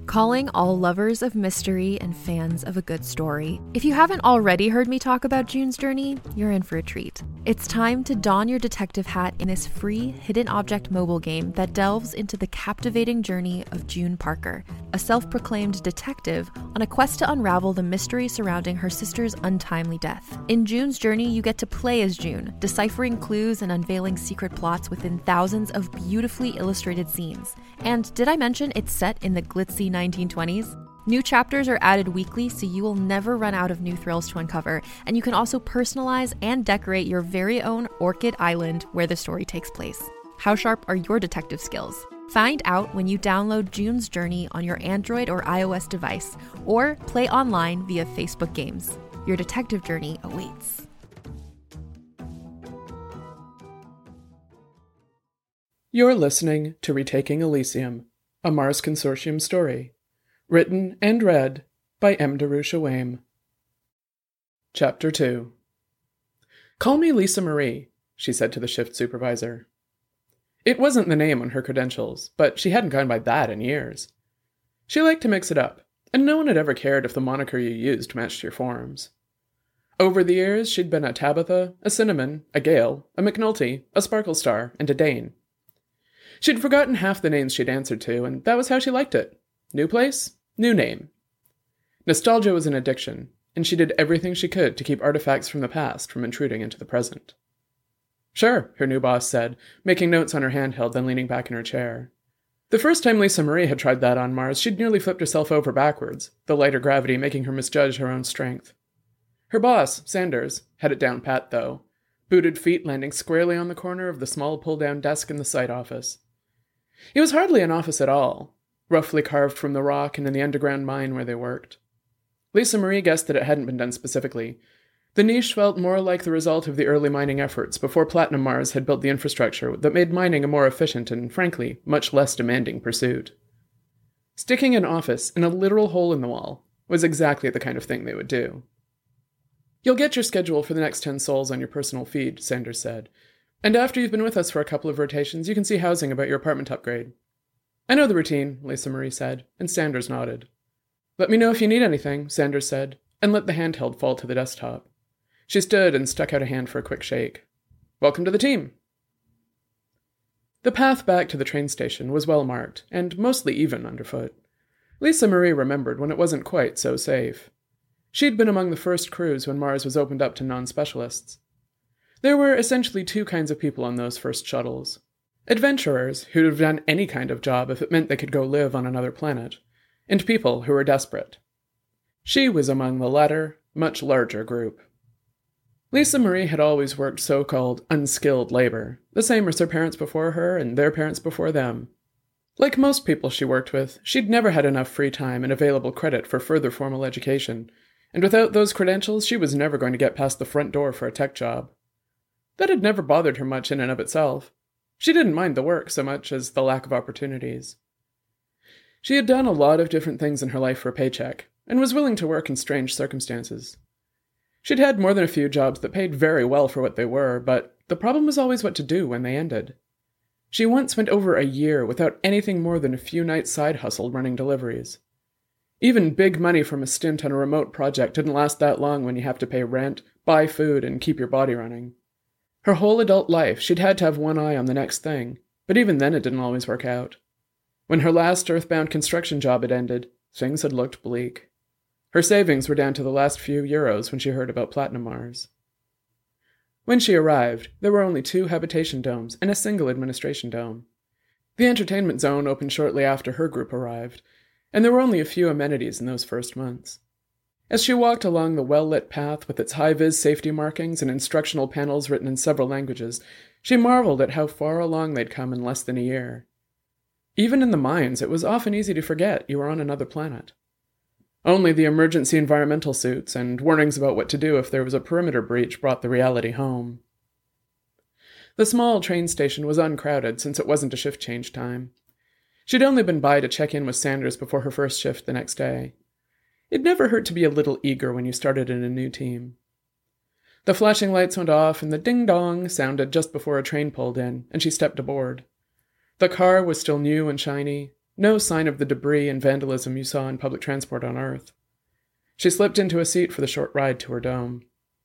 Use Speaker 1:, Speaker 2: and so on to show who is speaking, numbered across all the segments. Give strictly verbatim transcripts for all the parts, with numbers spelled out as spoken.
Speaker 1: Calling all lovers of mystery and fans of a good story. If you haven't already heard me talk about June's Journey, you're in for a treat. It's time to don your detective hat in this free hidden object mobile game that delves into the captivating journey of June Parker, a self-proclaimed detective on a quest to unravel the mystery surrounding her sister's untimely death. In June's Journey, you get to play as June, deciphering clues and unveiling secret plots within thousands of beautifully illustrated scenes. And did I mention it's set in the glitzy nineteen twenties? New chapters are added weekly, so you will never run out of new thrills to uncover, and you can also personalize and decorate your very own Orchid Island where the story takes place. How sharp are your detective skills? Find out when you download June's Journey on your Android or iOS device, or play online via Facebook Games. Your detective journey awaits.
Speaker 2: You're listening to Retaking Elysium, a Mars Consortium story, written and read by M. Darusha Wame. Chapter two. "Call me Lisa Marie," she said to the shift supervisor. It wasn't the name on her credentials, but she hadn't gone by that in years. She liked to mix it up, and no one had ever cared if the moniker you used matched your forms. Over the years, she'd been a Tabitha, a Cinnamon, a Gale, a McNulty, a Sparkle Star, and a Dane. She'd forgotten half the names she'd answered to, and that was how she liked it. New place, new name. Nostalgia was an addiction, and she did everything she could to keep artifacts from the past from intruding into the present. "Sure," her new boss said, making notes on her handheld, then leaning back in her chair. The first time Lisa Marie had tried that on Mars, she'd nearly flipped herself over backwards, the lighter gravity making her misjudge her own strength. Her boss, Sanders, had it down pat, though, booted feet landing squarely on the corner of the small pull-down desk in the site office. It was hardly an office at all, roughly carved from the rock and in the underground mine where they worked. Lisa Marie guessed that it hadn't been done specifically. The niche felt more like the result of the early mining efforts before Platinum Mars had built the infrastructure that made mining a more efficient and, frankly, much less demanding pursuit. Sticking an office in a literal hole in the wall was exactly the kind of thing they would do. "You'll get your schedule for the next ten sols on your personal feed," Sanders said. "And after you've been with us for a couple of rotations, you can see housing about your apartment upgrade." "I know the routine," Lisa Marie said, and Sanders nodded. "Let me know if you need anything," Sanders said, and let the handheld fall to the desktop. She stood and stuck out a hand for a quick shake. "Welcome to the team." The path back to the train station was well marked, and mostly even underfoot. Lisa Marie remembered when it wasn't quite so safe. She'd been among the first crews when Mars was opened up to non-specialists. There were essentially two kinds of people on those first shuttles. Adventurers who'd have done any kind of job if it meant they could go live on another planet, and people who were desperate. She was among the latter, much larger group. Lisa Marie had always worked so-called unskilled labor, the same as her parents before her and their parents before them. Like most people she worked with, she'd never had enough free time and available credit for further formal education, and without those credentials, she was never going to get past the front door for a tech job. That had never bothered her much in and of itself. She didn't mind the work so much as the lack of opportunities. She had done a lot of different things in her life for a paycheck, and was willing to work in strange circumstances. She'd had more than a few jobs that paid very well for what they were, but the problem was always what to do when they ended. She once went over a year without anything more than a few nights side hustle running deliveries. Even big money from a stint on a remote project didn't last that long when you have to pay rent, buy food, and keep your body running. Her whole adult life, she'd had to have one eye on the next thing, but even then it didn't always work out. When her last earthbound construction job had ended, things had looked bleak. Her savings were down to the last few euros when she heard about Platinum Mars. When she arrived, there were only two habitation domes and a single administration dome. The entertainment zone opened shortly after her group arrived, and there were only a few amenities in those first months. As she walked along the well-lit path with its high-vis safety markings and instructional panels written in several languages, she marveled at how far along they'd come in less than a year. Even in the mines, it was often easy to forget you were on another planet. Only the emergency environmental suits and warnings about what to do if there was a perimeter breach brought the reality home. The small train station was uncrowded since it wasn't a shift change time. She'd only been by to check in with Sanders before her first shift the next day. It never hurt to be a little eager when you started in a new team. The flashing lights went off and the ding-dong sounded just before a train pulled in, and she stepped aboard. The car was still new and shiny, No sign of the debris and vandalism you saw in public transport on Earth. She slipped into a seat for the short ride to her dome.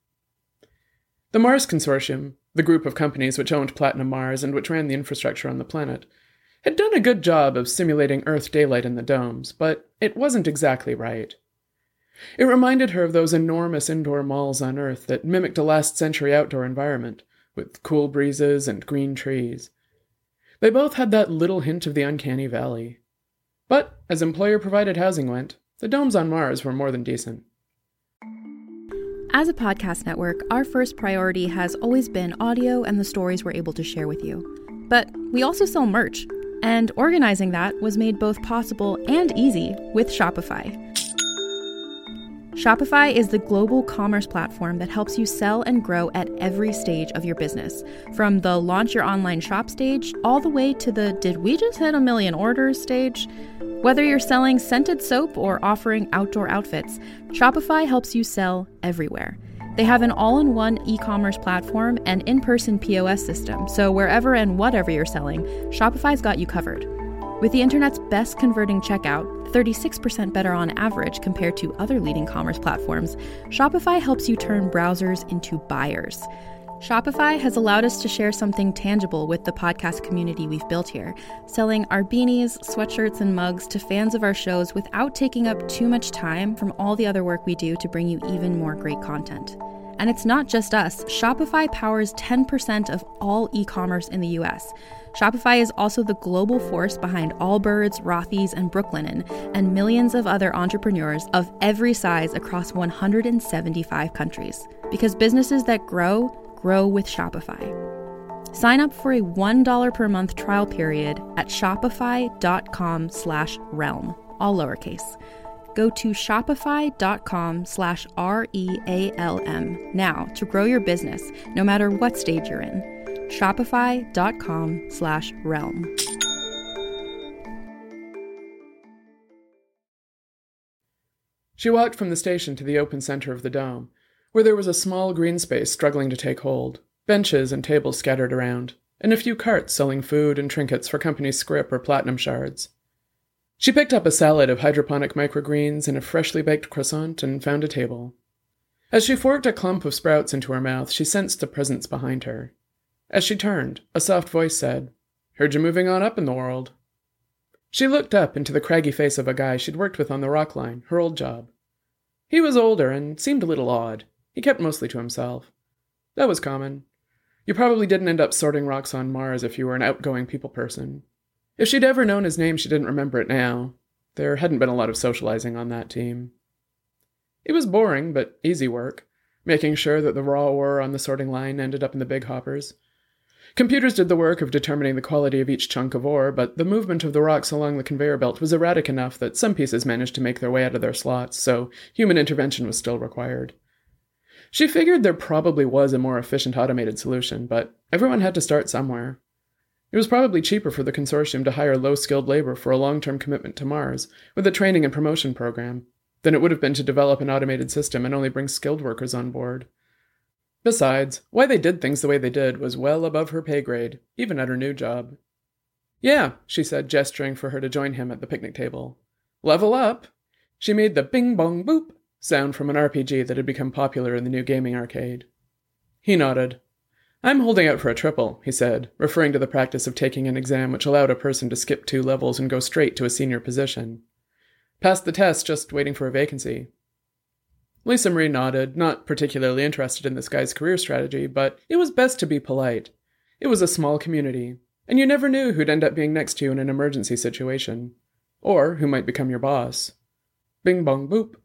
Speaker 2: The Mars Consortium, the group of companies which owned Platinum Mars and which ran the infrastructure on the planet, had done a good job of simulating Earth daylight in the domes, but it wasn't exactly right. It reminded her of those enormous indoor malls on Earth that mimicked a last-century outdoor environment, with cool breezes and green trees. They both had that little hint of the uncanny valley. But, as employer-provided housing went, the domes on Mars were more than decent.
Speaker 1: As a podcast network, our first priority has always been audio and the stories we're able to share with you. But we also sell merch, and organizing that was made both possible and easy with Shopify. Shopify is the global commerce platform that helps you sell and grow at every stage of your business, from the launch your online shop stage all the way to the did we just hit a million orders stage. Whether you're selling scented soap or offering outdoor outfits, Shopify helps you sell everywhere. They have an all-in-one e-commerce platform and in-person P O S system, so wherever and whatever you're selling, Shopify's got you covered. With the internet's best converting checkout, thirty-six percent better on average compared to other leading commerce platforms, Shopify helps you turn browsers into buyers. Shopify has allowed us to share something tangible with the podcast community we've built here, selling our beanies, sweatshirts, and mugs to fans of our shows without taking up too much time from all the other work we do to bring you even more great content. And it's not just us. Shopify powers ten percent of all e-commerce in the U S. Shopify is also the global force behind Allbirds, Rothy's, and Brooklinen, and millions of other entrepreneurs of every size across one hundred seventy-five countries. Because businesses that grow, grow with Shopify. Sign up for a one dollar per month trial period at shopify.com slash realm, all lowercase. Go to shopify.com slash R-E-A-L-M now to grow your business, no matter what stage you're in. Shopify.com slash realm.
Speaker 2: She walked from the station to the open center of the dome, where there was a small green space struggling to take hold, benches and tables scattered around, and a few carts selling food and trinkets for company scrip or platinum shards. She picked up a salad of hydroponic microgreens and a freshly baked croissant and found a table. As she forked a clump of sprouts into her mouth, she sensed a presence behind her. As she turned, a soft voice said, "Heard you're moving on up in the world." She looked up into the craggy face of a guy she'd worked with on the rock line, her old job. He was older and seemed a little odd. He kept mostly to himself. That was common. You probably didn't end up sorting rocks on Mars if you were an outgoing people person. If she'd ever known his name, she didn't remember it now. There hadn't been a lot of socializing on that team. It was boring, but easy work, making sure that the raw ore on the sorting line ended up in the big hoppers. Computers did the work of determining the quality of each chunk of ore, but the movement of the rocks along the conveyor belt was erratic enough that some pieces managed to make their way out of their slots, so human intervention was still required. She figured there probably was a more efficient automated solution, but everyone had to start somewhere. It was probably cheaper for the consortium to hire low-skilled labor for a long-term commitment to Mars, with a training and promotion program, than it would have been to develop an automated system and only bring skilled workers on board. Besides, why they did things the way they did was well above her pay grade, even at her new job. "Yeah," she said, gesturing for her to join him at the picnic table. "Level up!" She made the bing-bong-boop sound from an R P G that had become popular in the new gaming arcade. He nodded. "I'm holding out for a triple," he said, referring to the practice of taking an exam which allowed a person to skip two levels and go straight to a senior position. "Passed the test, just waiting for a vacancy." Lisa Marie nodded, not particularly interested in this guy's career strategy, but it was best to be polite. It was a small community, and you never knew who'd end up being next to you in an emergency situation, or who might become your boss. Bing bong boop.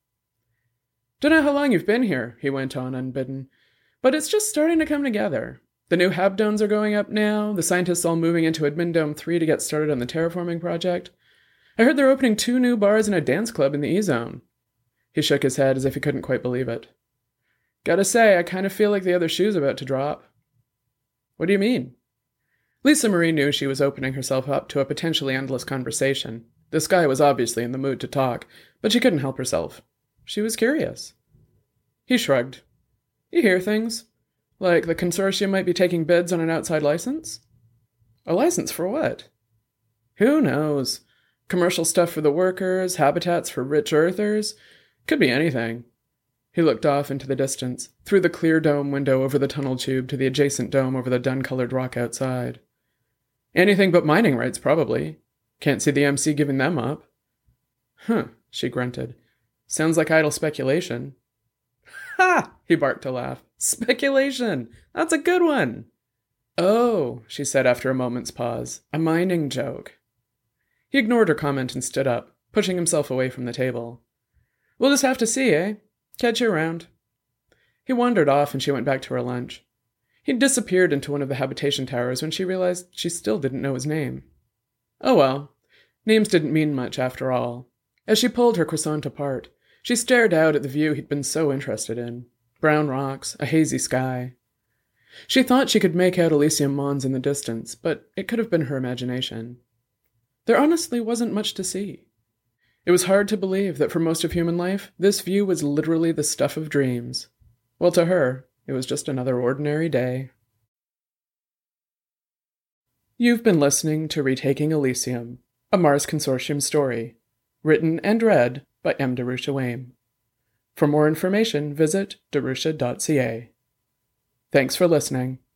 Speaker 2: "Dunno how long you've been here," he went on unbidden, "but it's just starting to come together. The new Habdones are going up now, the scientists all moving into Admin Dome three to get started on the terraforming project. I heard they're opening two new bars and a dance club in the E-Zone." He shook his head as if he couldn't quite believe it. "Gotta say, I kind of feel like the other shoe's about to drop." "What do you mean?" Lisa Marie knew she was opening herself up to a potentially endless conversation. This guy was obviously in the mood to talk, but she couldn't help herself. She was curious. He shrugged. "You hear things? Like the consortium might be taking bids on an outside license?" "A license for what?" "Who knows? Commercial stuff for the workers, habitats for rich earthers. Could be anything. He looked off into the distance, through the clear dome window over the tunnel tube to the adjacent dome over the dun-colored rock outside. Anything but mining rights, probably. Can't see the M C giving them up. Huh, she grunted. Sounds like idle speculation. Ha! He barked to laugh. Speculation! That's a good one! Oh, she said after a moment's pause. A mining joke. He ignored her comment and stood up, pushing himself away from the table. We'll just have to see, eh? Catch you around. He wandered off and she went back to her lunch. He'd disappeared into one of the habitation towers when she realized she still didn't know his name. Oh well, names didn't mean much after all. As she pulled her croissant apart, she stared out at the view he'd been so interested in. Brown rocks, a hazy sky. She thought she could make out Elysium Mons in the distance, but it could have been her imagination. There honestly wasn't much to see. It was hard to believe that for most of human life, this view was literally the stuff of dreams. Well, to her, it was just another ordinary day. You've been listening to Retaking Elysium, a Mars Consortium story, written and read by M. Darusha Wame. For more information, visit darusha dot c a. Thanks for listening.